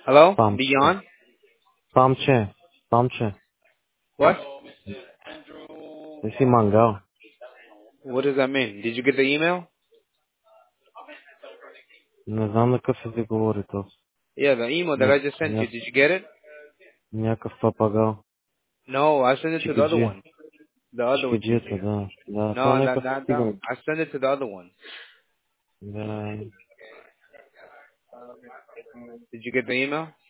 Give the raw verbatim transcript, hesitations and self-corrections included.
Hello? Pamče. Dion? Pamče. Pamče. What? Esse mangá. What does that mean? Did you get the email? Не знам на какъв език говори то. Yeah, the email that I Ня, just sent you. ня, Did you get it? някакъв папагал. No, I sent it to the other Чикаджия. one. The other one, Чикаджията, Chikia. да. Да, това No, е not, някакъв not that циган. one. I sent it to the other one. Да. Did you get the email?